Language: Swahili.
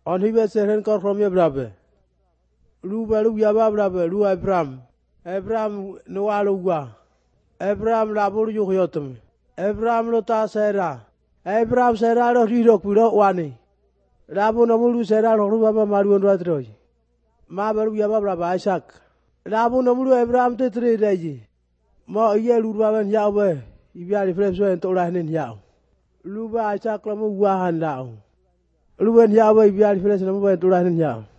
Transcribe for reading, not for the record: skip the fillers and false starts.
On he was a call from your brother. Luba Yaba brother, Lu Abram. Abram Noaluga. Abram Labur Yotum. Abram Lota Sera. Abram Serra Ridok without one. Rabu Namulu Serra Ruba Maru and Ratroy. Mabaru Yaba Brabba Isaac. Rabu Namulu Abram Tetri Regi. Ma Yelu Ravan Yahweh. If you are the French and Toran in Yao. Luba Isaac Lamu Wahan now. Luban Yahweh, if you are the French and Toran in Yao.